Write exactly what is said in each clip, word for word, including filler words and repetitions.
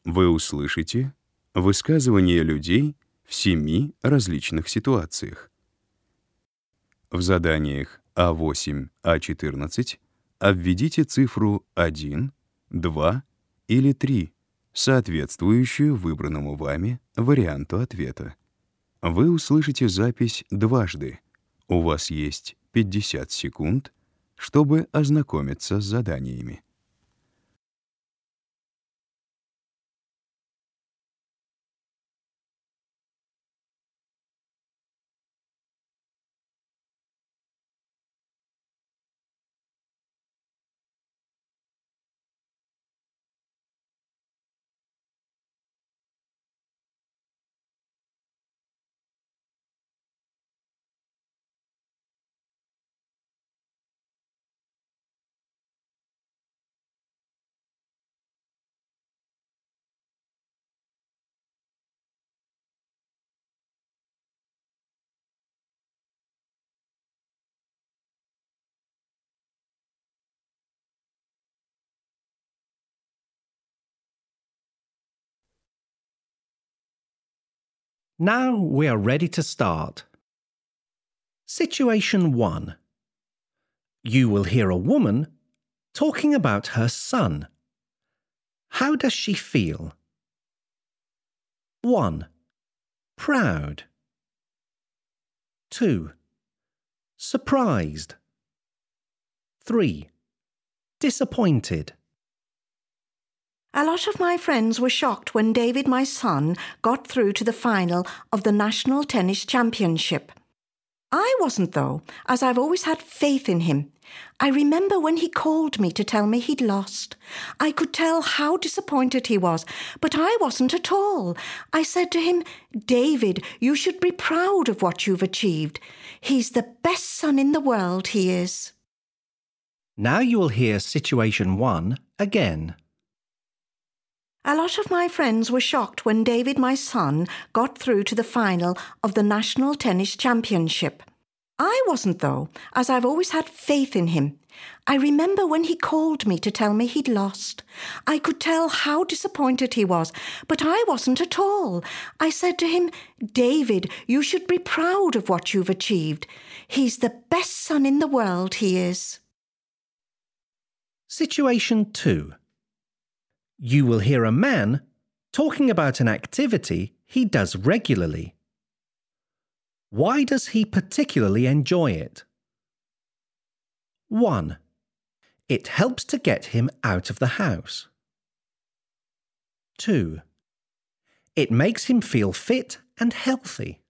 Вы услышите высказывания людей в семи различных ситуациях. В заданиях А восемь, А четырнадцать обведите цифру один, два или три, соответствующую выбранному вами варианту ответа. Вы услышите запись дважды. У вас есть пятьдесят секунд, чтобы ознакомиться с заданиями. Now we are ready to start. Situation one. You will hear a woman talking about her son. How does she feel? one. Proud. two. Surprised. three. Disappointed. A lot of my friends were shocked when David, my son, got through to the final of the National Tennis Championship. I wasn't, though, as I've always had faith in him. I remember when he called me to tell me he'd lost. I could tell how disappointed he was, but I wasn't at all. I said to him, "David, you should be proud of what you've achieved. He's the best son in the world, he is." Now you will hear situation one again. A lot of my friends were shocked when David, my son, got through to the final of the National Tennis Championship. I wasn't, though, as I've always had faith in him. I remember when he called me to tell me he'd lost. I could tell how disappointed he was, but I wasn't at all. I said to him, "David, you should be proud of what you've achieved. He's the best son in the world, he is." Situation two. You will hear a man talking about an activity he does regularly. Why does he particularly enjoy it? one. It helps to get him out of the house. two. It makes him feel fit and healthy.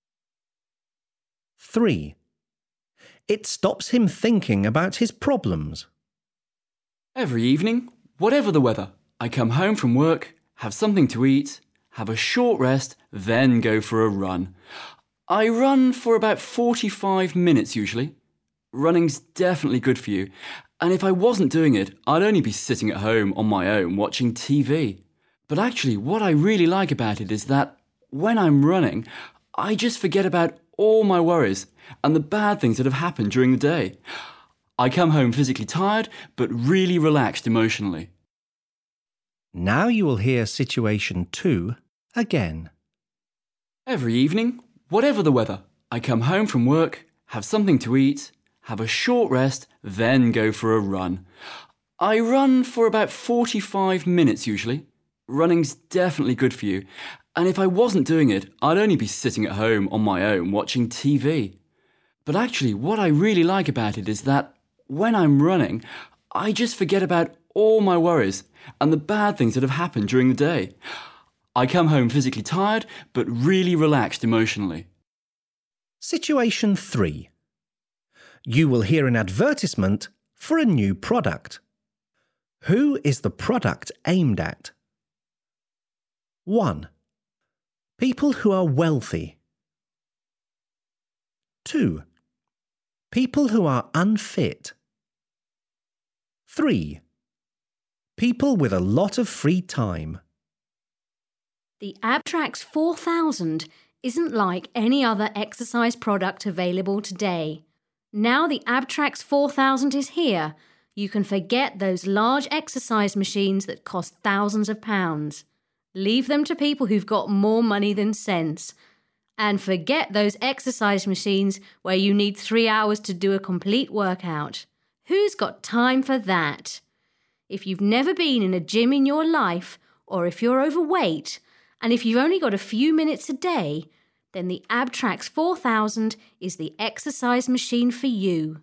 three. It stops him thinking about his problems. Every evening, whatever the weather, I come home from work, have something to eat, have a short rest, then go for a run. I run for about forty-five minutes usually. Running's definitely good for you, and if I wasn't doing it, I'd only be sitting at home on my own watching T V. But actually, what I really like about it is that when I'm running, I just forget about all my worries and the bad things that have happened during the day. I come home physically tired, but really relaxed emotionally. Now you will hear situation two again. Every evening, whatever the weather, I come home from work, have something to eat, have a short rest, then go for a run. I run for about forty-five minutes usually. Running's definitely good for you, and if I wasn't doing it, I'd only be sitting at home on my own watching T V. But actually, what I really like about it is that when I'm running, I just forget about all my worries and the bad things that have happened during the day. I come home physically tired, but really relaxed emotionally. Situation three. You will hear an advertisement for a new product. Who is the product aimed at? one. People who are wealthy. two. People who are unfit. three. People with a lot of free time. The Abtrax four thousand isn't like any other exercise product available today. Now the Abtrax four thousand is here, you can forget those large exercise machines that cost thousands of pounds. Leave them to people who've got more money than sense. And forget those exercise machines where you need three hours to do a complete workout. Who's got time for that? If you've never been in a gym in your life, or if you're overweight, and if you've only got a few minutes a day, then the Abtrax four thousand is the exercise machine for you.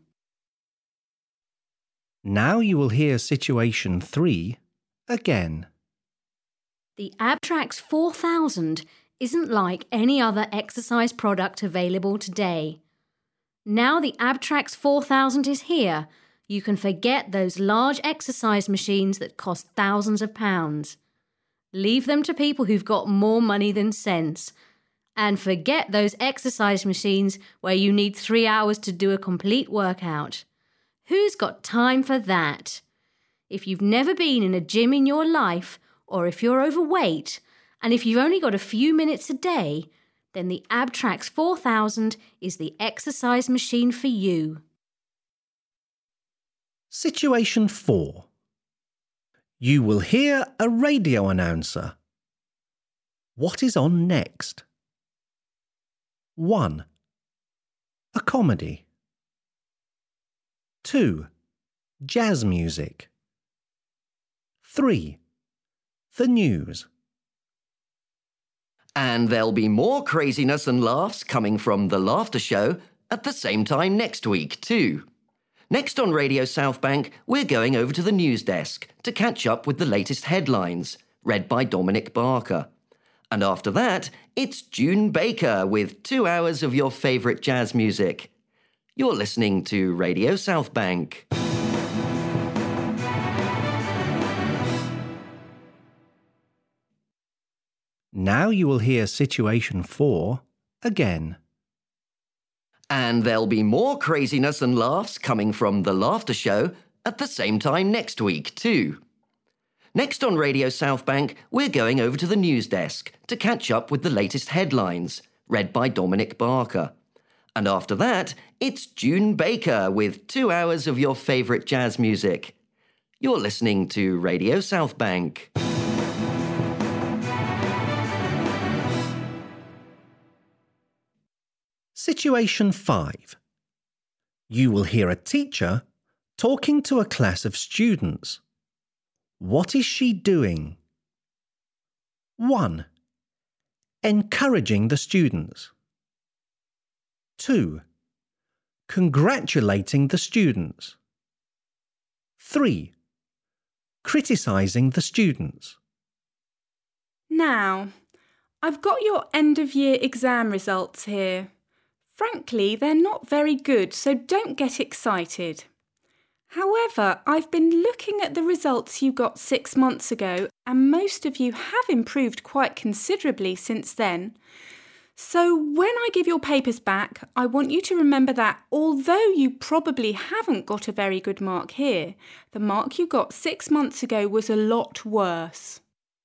Now you will hear situation three again. The Abtrax four thousand isn't like any other exercise product available today. Now the Abtrax four thousand is here, you can forget those large exercise machines that cost thousands of pounds. Leave them to people who've got more money than sense. And forget those exercise machines where you need three hours to do a complete workout. Who's got time for that? If you've never been in a gym in your life, or if you're overweight, and if you've only got a few minutes a day, then the Abtrax four thousand is the exercise machine for you. Situation four. You will hear a radio announcer. What is on next? one. A comedy. two. Jazz music. three. The news. And there'll be more craziness and laughs coming from The Laughter Show at the same time next week too. Next on Radio Southbank, we're going over to the news desk to catch up with the latest headlines, read by Dominic Barker. And after that, it's June Baker with two hours of your favourite jazz music. You're listening to Radio Southbank. Now you will hear situation four again. And there'll be more craziness and laughs coming from The Laughter Show at the same time next week too. Next on Radio Southbank, we're going over to the news desk to catch up with the latest headlines, read by Dominic Barker. And after that, it's June Baker with two hours of your favourite jazz music. You're listening to Radio Southbank. Situation five. You will hear a teacher talking to a class of students. What is she doing? one. Encouraging the students. two. Congratulating the students. three. Criticising the students. Now, I've got your end-of-year exam results here. Frankly, they're not very good, so don't get excited. However, I've been looking at the results you got six months ago, and most of you have improved quite considerably since then. So when I give your papers back, I want you to remember that although you probably haven't got a very good mark here, the mark you got six months ago was a lot worse.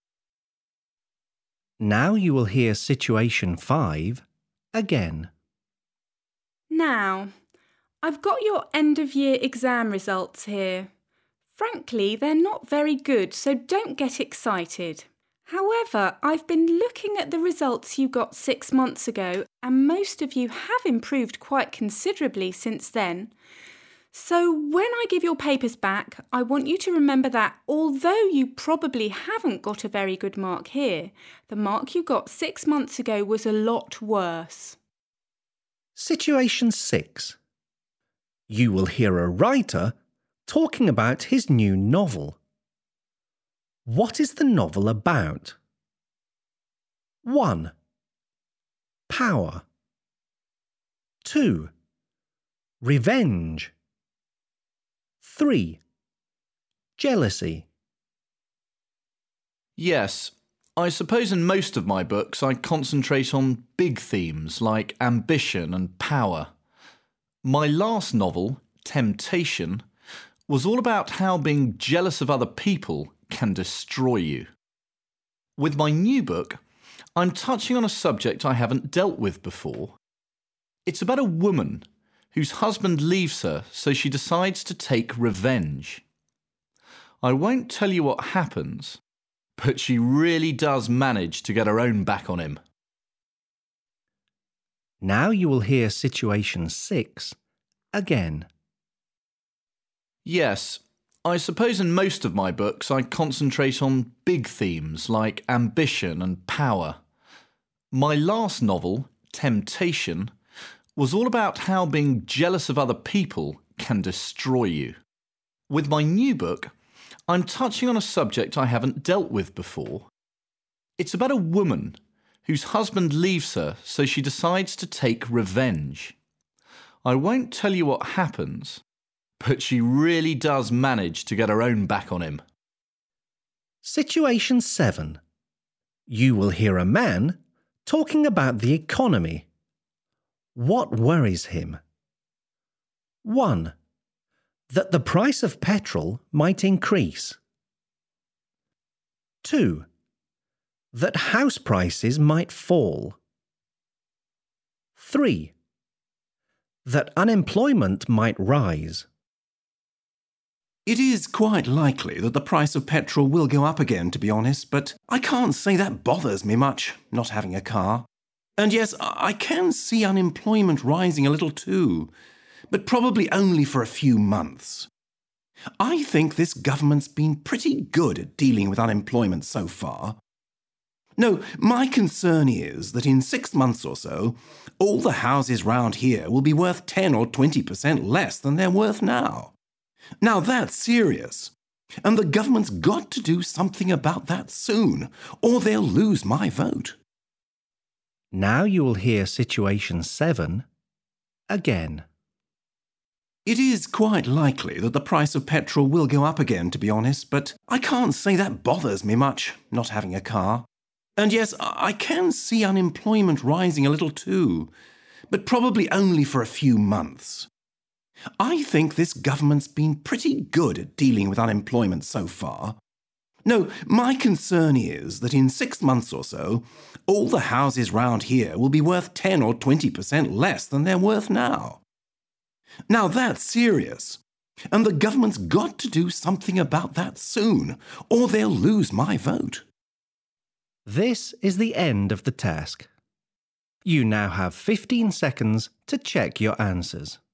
Now you will hear situation five again. Now, I've got your end-of-year exam results here. Frankly, they're not very good, so don't get excited. However, I've been looking at the results you got six months ago, and most of you have improved quite considerably since then. So when I give your papers back, I want you to remember that although you probably haven't got a very good mark here, the mark you got six months ago was a lot worse. Situation six. You will hear a writer talking about his new novel. What is the novel about? one. Power. two. Revenge. three. Jealousy. Yes, I suppose in most of my books I concentrate on big themes like ambition and power. My last novel, Temptation, was all about how being jealous of other people can destroy you. With my new book, I'm touching on a subject I haven't dealt with before. It's about a woman whose husband leaves her, so she decides to take revenge. I won't tell you what happens, but she really does manage to get her own back on him. Now you will hear situation six again. Yes, I suppose in most of my books I concentrate on big themes like ambition and power. My last novel, Temptation, was all about how being jealous of other people can destroy you. With my new book, I'm touching on a subject I haven't dealt with before. It's about a woman whose husband leaves her, so she decides to take revenge. I won't tell you what happens, but she really does manage to get her own back on him. Situation seven. You will hear a man talking about the economy. What worries him? one. That the price of petrol might increase. two. That house prices might fall. three. That unemployment might rise. It is quite likely that the price of petrol will go up again, to be honest, but I can't say that bothers me much, not having a car. And yes, I can see unemployment rising a little too, but probably only for a few months. I think this government's been pretty good at dealing with unemployment so far. No, my concern is that in six months or so, all the houses round here will be worth ten or twenty percent less than they're worth now. Now that's serious, and the government's got to do something about that soon, or they'll lose my vote. Now you will hear situation seven again. It is quite likely that the price of petrol will go up again, to be honest, but I can't say that bothers me much, not having a car. And yes, I can see unemployment rising a little too, but probably only for a few months. I think this government's been pretty good at dealing with unemployment so far. No, my concern is that in six months or so, all the houses round here will be worth ten or twenty percent less than they're worth now. Now that's serious, and the government's got to do something about that soon, or they'll lose my vote. This is the end of the task. You now have fifteen seconds to check your answers.